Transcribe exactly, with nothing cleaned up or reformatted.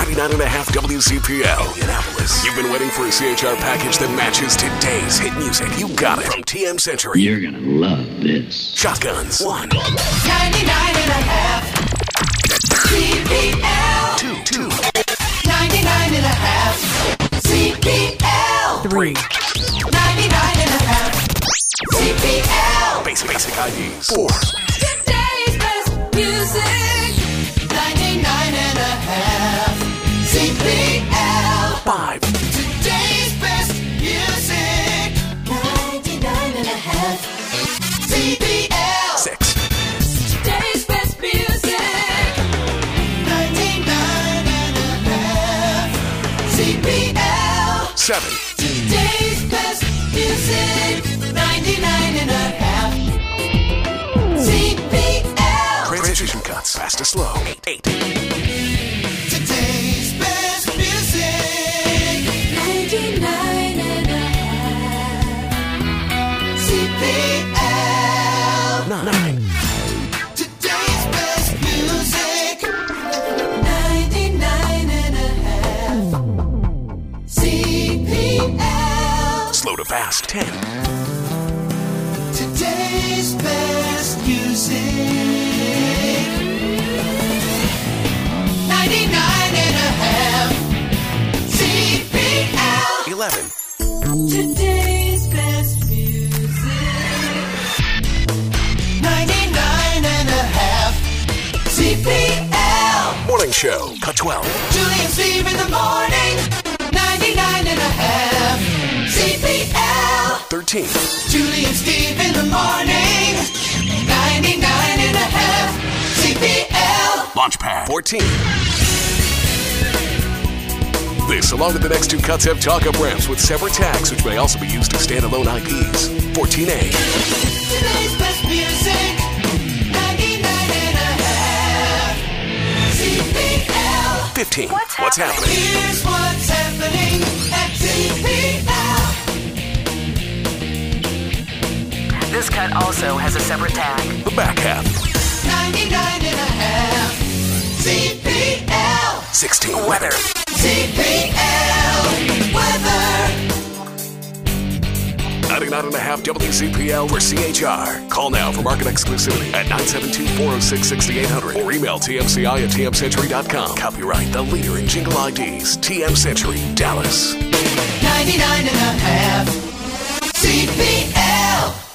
ninety-nine and a half W C P L, Indianapolis. You've been waiting for a C H R package that matches today's hit music. You got it from T M Century. You're gonna love this. Shotguns. One. ninety-nine and a half C P L. Two. Two. ninety-nine and a half C P L. Three. ninety-nine and a half C P L. Basic, basic I Ds. Four. Today's best music. ninety-nine and a half C P L. Five. Today's best music. ninety-nine and a half C P L. Six. Today's best music. ninety-nine and a half C P L. Seven. Today's best music. ninety-nine and a half C P L. Transition cuts. Fast to slow. Eight. Eight. Today's best music. ninety-nine and a half C P L. Nine. Today's best music. ninety-nine and a half C P L. Slow to fast. Ten. Today's best music. ninety-nine and a half C P L. Eleven. Today's best music. ninety-nine and a half C P L. Morning show. Cut twelve. Julie and Steve in the morning. ninety-nine and a half C P L. Thirteen. Julie and Steve in the morning. ninety-nine and a half C P L. Launchpad. Fourteen. This, along with the next two cuts, have talk-up ramps with separate tags, which may also be used as standalone I Ps. fourteen A. Today's best music. ninety-nine and a half C P L. fifteen. What's What's happening? Here's what's happening at C P L. This cut also has a separate tag. The back half. ninety-nine and a half C P L. sixteen. Weather. C P L. Weather. ninety-nine and a half W C P L for C H R. Call now for market exclusivity at nine seven two, four oh six, six eight zero zero or email T M C I at T M century dot com. Copyright the leader in jingle I Ds, T M Century, Dallas. ninety-nine and a half C P L.